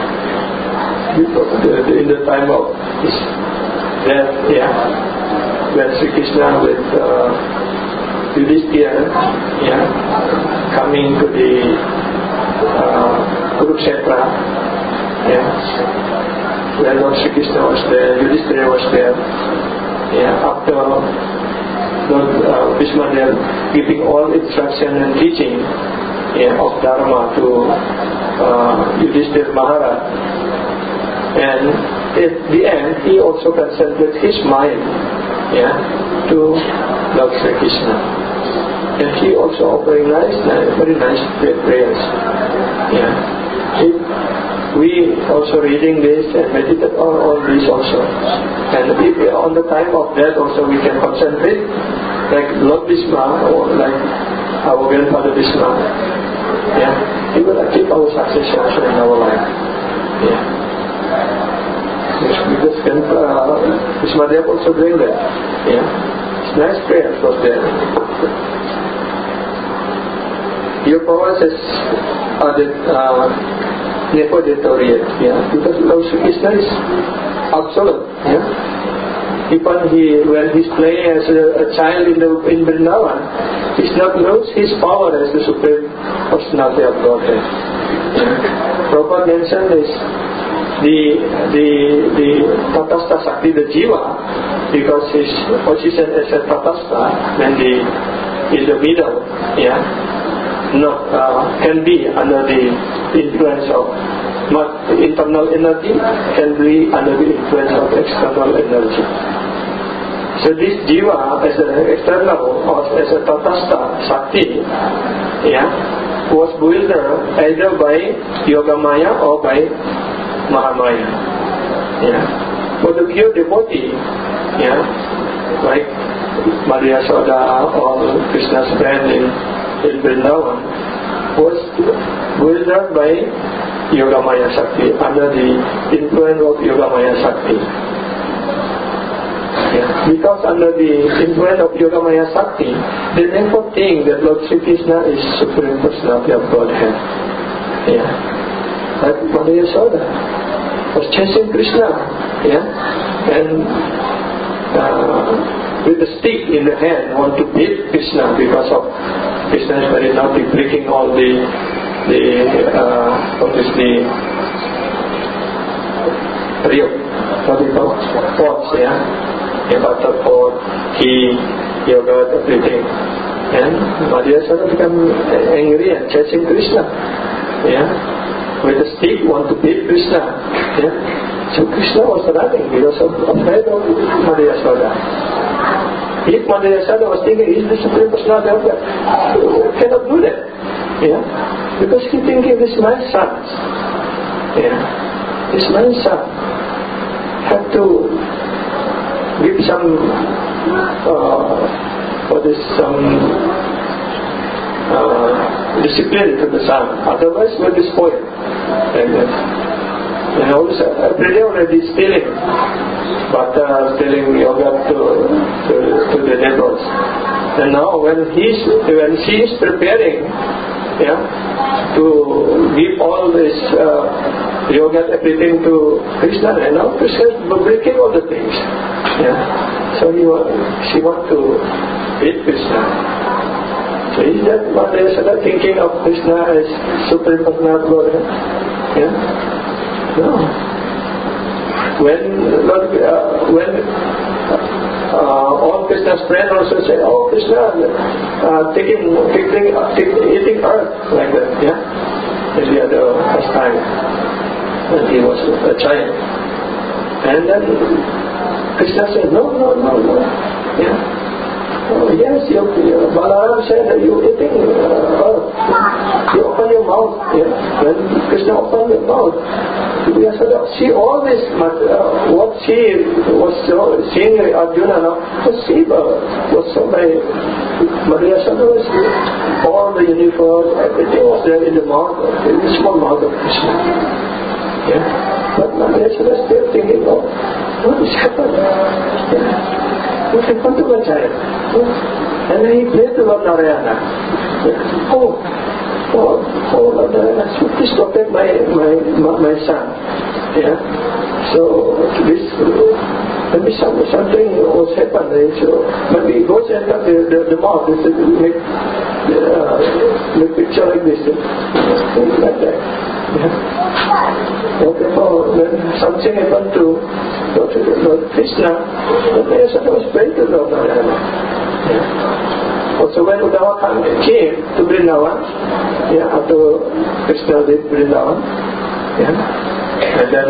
in the time of his death, yeah, when Sri Krishna with uh, Yudhishthira, yeah, coming to the uh, Kurukshetra, yeah. When Lord Sri Krishna was there, Yudhishthira was there. Yeah, after Lord uh, Bhismadev giving all instruction and teaching, yeah, of Dharma to uh, Yudhishthira Maharaj, and at the end he also concentrated his mind, yeah, to Lord Sri Krishna, and he also offering nice, nice very nice prayers. Yeah. It, we also reading this and meditate on all this also. And if on the time of death also we can concentrate, like Lord Bhisma or like our grandfather Bhisma. Yeah, he will achieve our success also in our life. Yeah. Yes, because uh, Bhismadev also doing that. Yeah, it's nice prayers was there. your powers is uh, the, uh, never deteriorate, yeah, because Lord Sri Krishna is absolute, yeah. Even he, when he's playing as a, a child in the in Vrindavan, he's not lose his power as the Supreme Personality of Godhead. Prabhupada mentioned this, the the the Tatastha Sakti, the Jiva, because his position as a Tatastha, when the in the middle, yeah, not uh, can be under the influence of not internal energy, can be under the influence of external energy. So this Jiva as an external or as a Tatastha Sakti, yeah, was built either by Yogamaya or by Mahamaya. Yeah. For the pure devotee, yeah, like Maria Soda or Krishna's friend in, in Vrindavan, was built by Yogamaya Sakti, under the influence of Yogamaya Sakti. Yeah. Because under the influence of Yogamaya Sakti, they never think that Lord Sri Krishna is Supreme Personality of Godhead. Yeah. Like Maria Soda was chasing Krishna, yeah, and uh, with a stick in the hand want to beat Krishna because of Krishna is very naughty, breaking all the the uh, what is the real what do you call pots, yeah, a butter pot, ghee, yogurt, everything. And Maria Soda become angry and chasing Krishna, yeah, with a stick want to beat Krishna, yeah. So Krishna was running because of afraid of Maria Soda. If Maria Soda was thinking, is this Supreme Personality of God? Cannot do that, yeah, because he thinking this is my son, yeah, this is my son. Have to give some uh, what is some uh, discipline to the son, otherwise will be spoiled. And uh, you know, every day already stealing butter, stealing yogurt to, to, to the neighbors. And now when he's when she is preparing, yeah, to give all this uh, yogurt, everything to Krishna, and now Krishna is breaking all the things. Yeah. So he want, she want to beat Krishna. So is that what they are thinking of Krishna as Supreme Personality of Godhead? Yeah. No. When Lord, uh, when uh, all Krishna's friends also say, "Oh, Krishna, uh, taking, taking, uh, taking, eating earth," like that, yeah. In the other first time when he was a child, and then Krishna said, "No, no, no, no, yeah." Oh, yes, you, you, Balaram said that you eating uh, earth. You open your mouth. Yeah. When Krishna opened your mouth, you said, see all this, uh, what she was so, seeing Arjuna now, was Shiva, was so by Maria Soda was all the universe, everything was there in the mouth, in the small mouth of Krishna. Yeah. But Maria Soda was still thinking, oh, what is happening? Yeah. What happened to my child? And then he prayed to Lord Narayana. Oh, oh, oh Lord Narayana, please protect my, my, my, my son. Yeah. So this, maybe some, something was happened. So maybe he goes and enter the, the, the mouth. This is make, uh, make picture like this. Things like that. Yeah. Okay, oh, when something happened to Lord, Lord Krishna, then Maria Soda was praying to Lord Narayana. Yeah. Also when Uddhava came to Vrindavan, yeah, after Krishna did Vrindavan, yeah, and then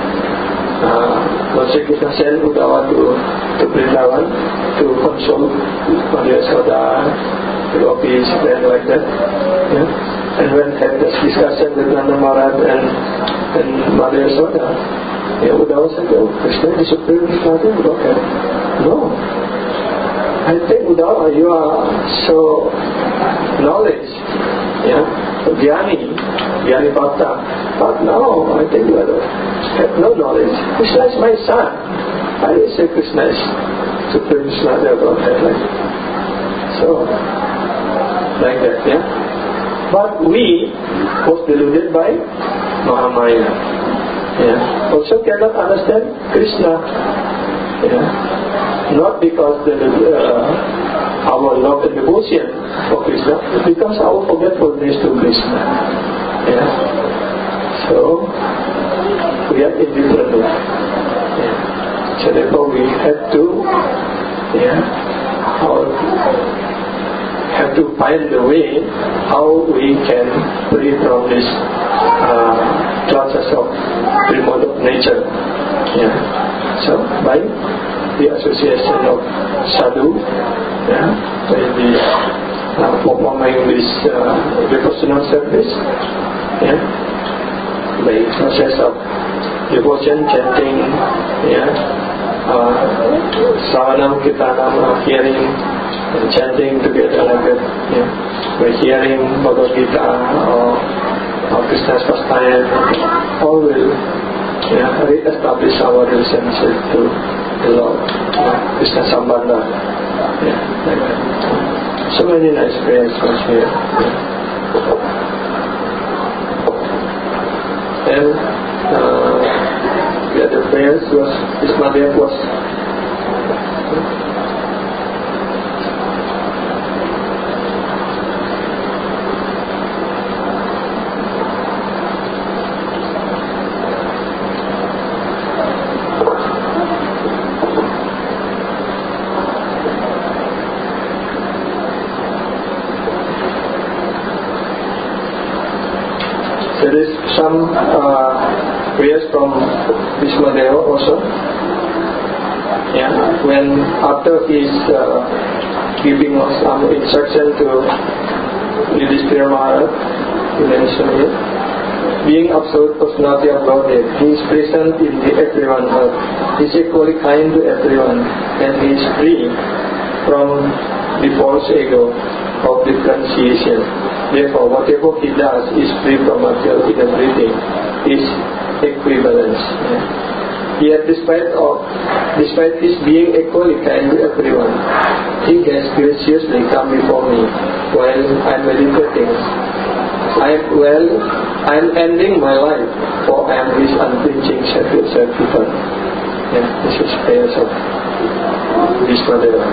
uh, Lord Sri Krishna sent Uddhava to, to Vrindavan to console Maria Soda, the gopis, and like that. Yeah. And when had this discussion with Nanda Maharaj and, and Maria Soda, yeah, Uddhava said, oh, Krishna is Supreme Personality of Godhead. No. I think Uddhava, you are so knowledge, yeah, Jnani, Jnani Bhakta. But no, I think you are, have no knowledge. Krishna is my son. I will say Krishna is Supreme Personality of Godhead. Like, so, like that, yeah. But we was deluded by Mahamaya. Yeah. Also cannot understand Krishna. Yeah. Not because the uh, our love and devotion for Krishna, but because our forgetfulness to Krishna. Yeah. So we are indifferent. Yeah. So therefore we have to, yeah, our, have to find the way how we can free from this uh, clutches of remote of nature. Yeah. So by the association of sadhu, yeah, by the uh, performing this uh, devotional service, yeah, by process of devotion, chanting, yeah, uh, savanam, kirtanam, uh, hearing and chanting together like that, yeah, by hearing Bhagavad Gita or, or Krishna's pastime, all will, yeah, re-establish our relationship to the Lord, yeah, Krishna Sambandha, yeah, like that. So many nice prayers from here. Yeah. And uh, the other prayers was Ismadev was there is some uh, prayers from Bhismadeva also. Yeah, when after his uh, giving us some instruction to Yudhishthira Maharaj, he mentioned it. Being absolute personality of Godhead, he is present in the everyone heart. He is equally kind to everyone, and he is free from the false ego of differentiation. Therefore, whatever he does is free from material inability, is equivalence. Yeah. Yet, despite of, despite his being equally kind to everyone, he has graciously come before me while I am meditating. I well, I am ending my life, for I am his unflinching servant. Yeah, this is prayers of Bhismadeva.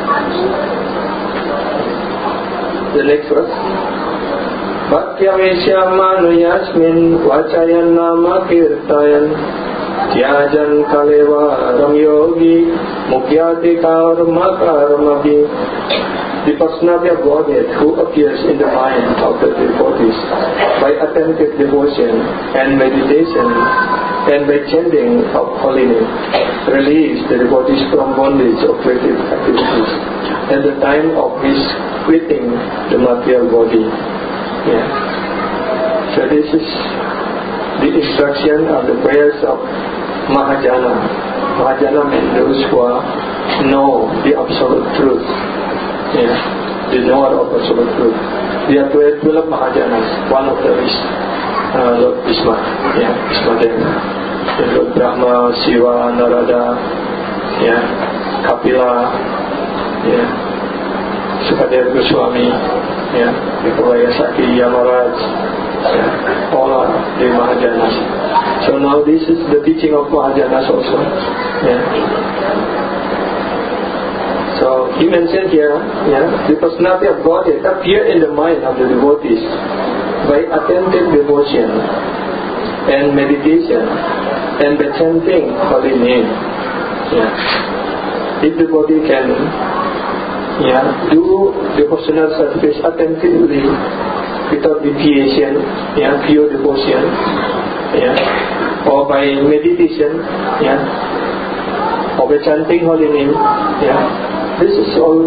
The next verse. Bhaktyameshyamanu yasmin vachayan nama kirtayan tyajan kaleva ram yogi mukyati karma karmabi. The personality of Godhead who appears in the mind of the devotees by attentive devotion and meditation and by chanting of holy name relieves the devotees from bondage of creative activities at the time of his quitting the material body. Yeah. So this is the instruction of the prayers of Mahajana. Mahajana means those who are know the absolute truth. Yeah. The knower of absolute truth. There are twelve, twelve Mahajanas. One of them is uh, Lord Bhisma. Yeah, Bhismadeva. Lord Brahma, Shiva, Narada, yeah, Kapila, yeah, Sukadeva Goswami, yeah, Nikolaya Saki, Yamaraj, yeah, all are the Mahajanas. So now this is the teaching of Mahajanas also. Yeah. So he mentioned here, yeah, the personality of Godhead appear in the mind of the devotees by attentive devotion and meditation and by chanting holy name. Yeah. If the devotee can, yeah, do devotional service attentively without deviation, yeah, pure devotion, yeah, or by meditation, yeah, or by chanting holy name, yeah, this is all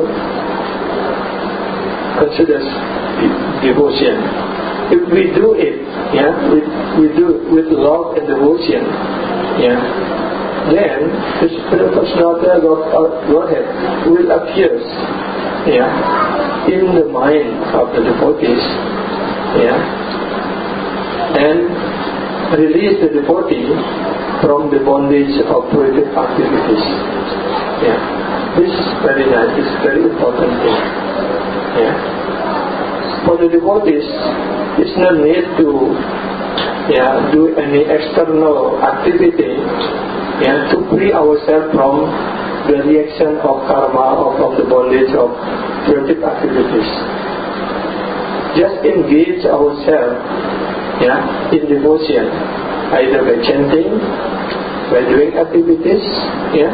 considered devotion. If we do it, yeah, we, we do it with love and devotion, yeah, then the Supreme Personality of Godhead will appear, yeah, in the mind of the devotees, yeah, and release the devotee from the bondage of creative activities. Yeah. This is very nice, this is very important thing. Yeah. For the devotees, it's no need to yeah, do any external activity yeah, to free ourselves from the reaction of karma or from the bondage of creative activities. Just engage ourselves yeah, in devotion, either by chanting, by doing activities, yeah,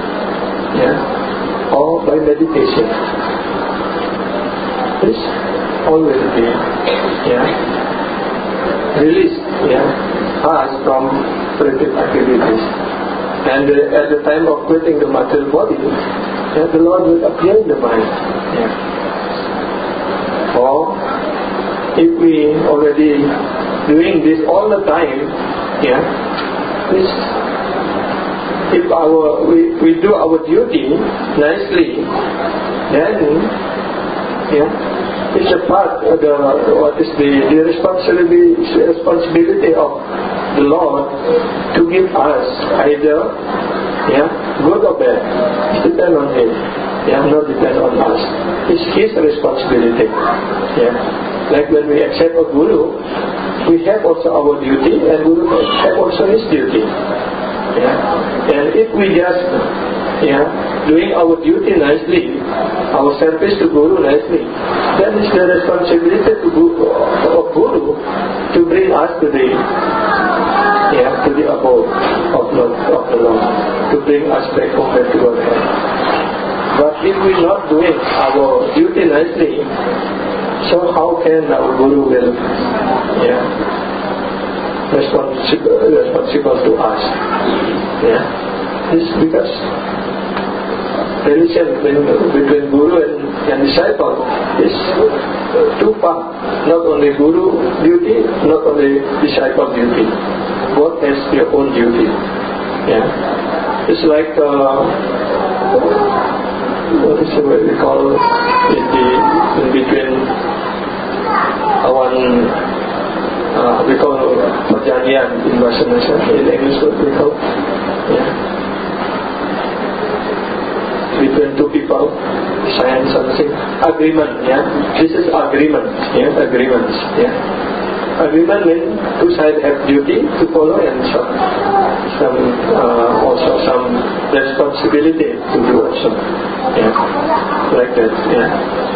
yeah, or by meditation. This always be yeah, release yeah, us from creative activities. And uh, at the time of quitting the material body, yeah, the Lord will appear in the mind. Yeah. Or if we already doing this all the time, yeah, this, if our we, we do our duty nicely, then yeah, it's a part of the what is the, the responsibility responsibility of the Lord to give us either yeah, good or bad. It depends on Him. Yeah, not depend on us. It's His responsibility. Yeah. Like when we accept a Guru, we have also our duty, and Guru have also his duty. Yeah. And if we just yeah, doing our duty nicely, our service to Guru nicely, then it's the responsibility to Guru, of Guru to bring us to the yeah, to the abode of Lord, of the Lord, to bring us back home back to Godhead. But if we're not doing our duty nicely, so how can our Guru will yeah, responsible, responsible to us? Yeah, it's because relation between, between Guru and, and disciple is two parts. Not only Guru duty, not only disciple duty. Both has their own duty. Yeah, it's like uh, what is what we call in the in between uh, one uh, we call perjanjian in bahasa Indonesia, in English what we call yeah, between two people, sign something, agreement. Yeah, this is agreement. Yeah, agreements. Yeah, agreement means two sides have duty to follow and some some uh, also some responsibility to do also. Yeah, like that. Yeah.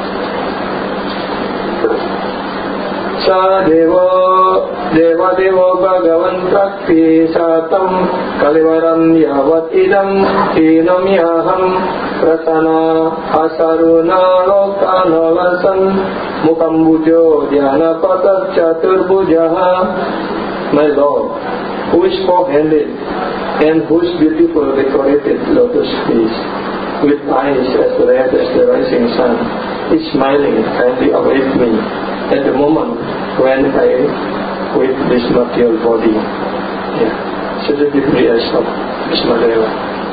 Sa dewa dewa dewa bhagavan prakti satam kalivaram yavat idam hinam yaham prasana asaruna lokana vasan mukam bujo dhyana patat chaturbujaha. My Lord, who is four-handed and whose beautiful decorated lotus face with eyes as red as the rising sun is smiling kindly await me at the moment when I quit this material body. Yeah. So the prayers of Vishmadeva.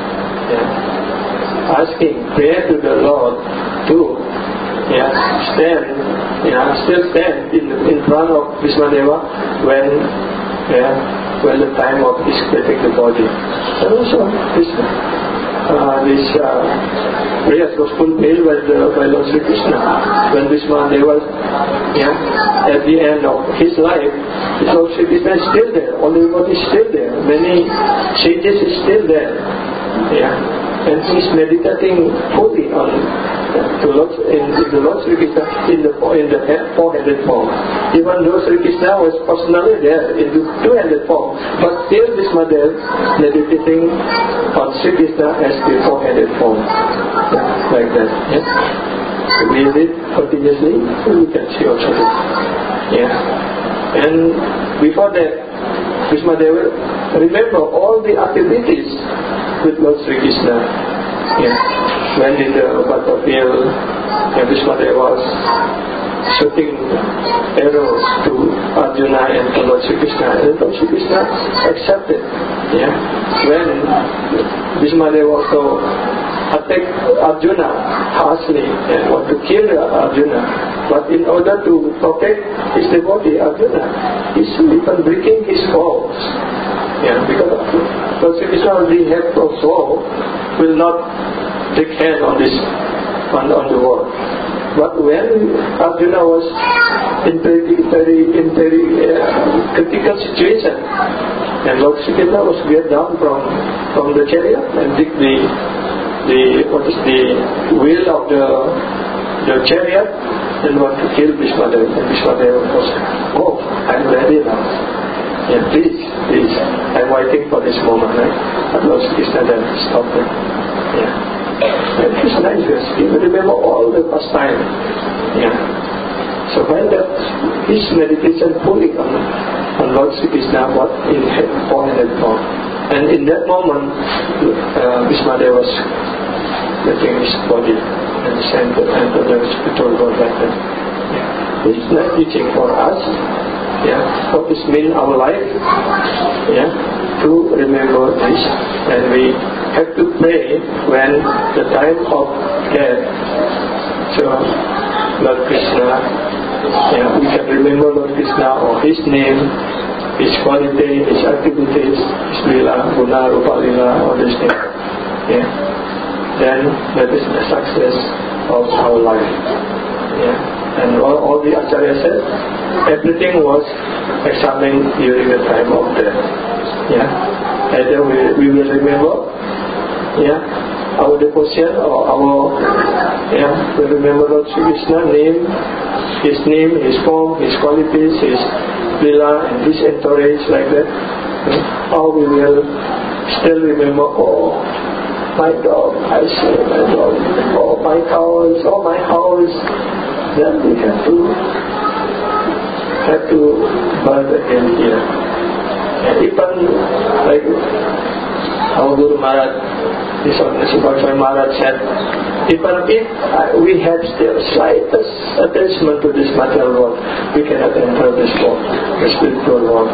Yeah. Asking prayer to the Lord to yeah, stand, yeah, still stand in, in front of Vishmadeva when yeah, when the time of his quitting the body. And also this Uh, this uh, prayers was fulfilled by, the, by Lord Sri Krishna when Vishmadeva, yeah, at the end of his life, Lord Sri Krishna is still there, all the body is still there, many sages is still there, yeah, and he is meditating fully on to Lord, in, in the Lord Sri Krishna in the in the four-headed form. Even though Sri Krishna was personally there in the two-headed form, but still Vishmadeva meditating on Sri Krishna as the four-headed form, yeah, like that. Yeah. So we read continuously, we can see also this. Yeah. And before that, Vishmadeva remember all the activities with Lord Sri Krishna. Yeah. When in the battlefield, yeah, Vishmadeva was shooting arrows to Arjuna and to Lord Sri Krishna, and Lord Sri Krishna accepted. Yeah. When Vishmadeva also attacked Arjuna harshly and want to kill Arjuna, but in order to protect his devotee Arjuna, he's even breaking his vows. Yeah, because Lord Sri Krishna already have a vow, will not take hand on this on, on the war. But when Arjuna was in very, very, in very uh, critical situation, and Lord Sri Krishna was get down from from the chariot and dig the the what is the wheel of the the chariot and want to kill Bhishmadeva. And Bhishmadeva was, oh, I'm ready now. Yeah, please, please, I'm waiting for this moment, right? But Lord Krishna then stopped it. Yeah. And Krishna is just, he will remember all the past time. Yeah. So when that his meditation fully on, on Lord Krishna, what he had pointed for. And in that moment, uh, Bhishmadeva was letting his body and enter, enter the spiritual world like that. Yeah. This is nice teaching for us. Yeah, what this mean our life, yeah, to remember this, and we have to pray when the time of death. So Lord Krishna, yeah, we can remember Lord Krishna or His name, His quality, His activities, His lila, guna, rupa lila, all these things. Yeah, then that is the success of our life. Yeah. And all, all the Acharya said, everything was examined during the time of death. Yeah. And then we, we will remember, yeah, our devotion or our, yeah, we remember Lord Sri Krishna name, His name, His form, His qualities, His lila and His entourage like that. Yeah. Or we will still remember, oh, my dog, I say my dog, oh, my cows, oh, my house. Then we have to have to burn again here. And even like our Guru Maharaj, this one, Subhakshami Maharaj said, even if uh, we have still slightest attachment to this material world, we cannot enter this world, the spiritual world.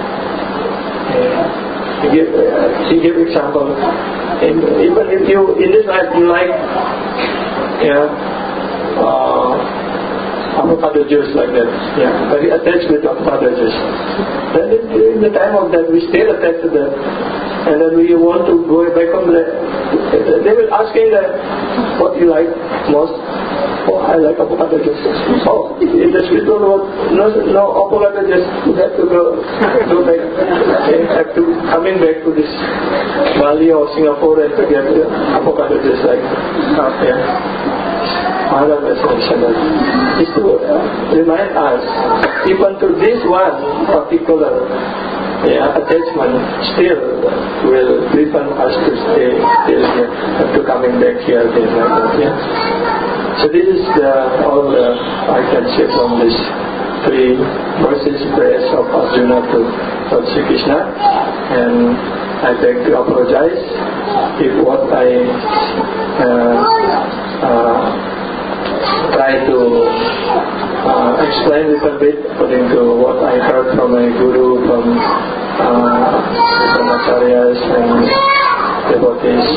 He gave, uh, he gave example. And even if you in this life you like, yeah. Uh, avocado juice like that, yeah, very attached with avocado juice. Then in the time of that, we still attached to that, and then we want to go back on that. They will ask me that, what you like most? Oh, I like avocado juice. Oh, in the spiritual world, no, no avocado juice. You have to go, go back. You have to coming back to this Bali or Singapore and to get avocado juice like, yeah. Maharaj is to remind us, even to this one particular yeah, attachment still will prevent us to stay still here, and to coming back here again like that. Yeah? So this is the, all the, I can say from this three verses prayers of Arjuna to Lord Sri Krishna, and I beg to apologize if what I uh, uh, try to uh, explain a little bit according to what I heard from my guru, from uh, from acharyas and devotees.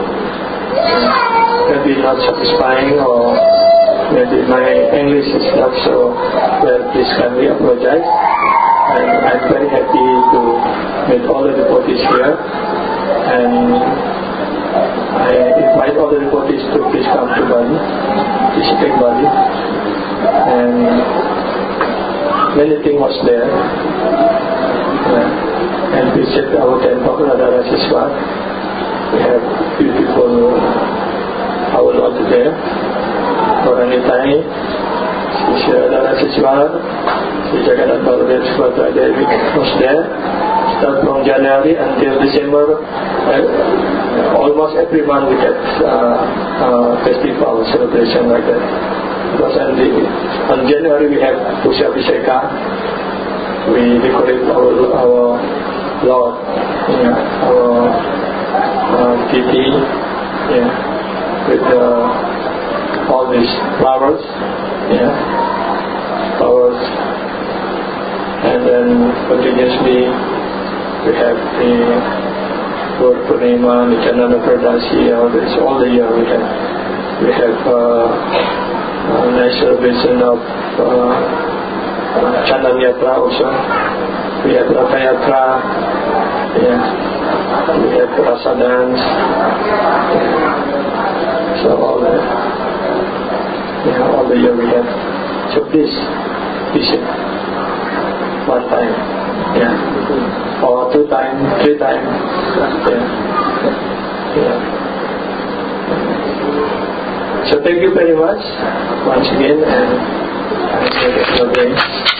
Maybe not satisfying, or maybe my English is not so well. Please kindly apologize. And I'm very happy to meet all the devotees here, and I invite all the devotees to please come to Bali, to speak Bali, and many things was there. Yeah. And visit our temple, Radharaseshwar. We have beautiful our Lord there. Oranitai, Sri Radharaseshwar, Sri Jagannath Baladev Subhadra Devi was there. Start from January until December. Uh, almost every month we have uh, uh, festival celebration like that. Because on, the, on January we have Pusha Abhisheka. We decorate our our Lord, yeah, our uh, deity, yeah, with uh, all these flowers, yeah, flowers, and then continuously we have the Lord Purnima, Nityananda Pradasi, all this, all the year we have, we have uh, a nice celebration of uh, uh, Chandan Yatra also. We have Ratha Yatra, yeah, we have Rasa dance, so all that. you know, all the year we have. So please, teach it. One time, yeah, or two times, three times, yeah, yeah. So thank you very much once again, and I'm going to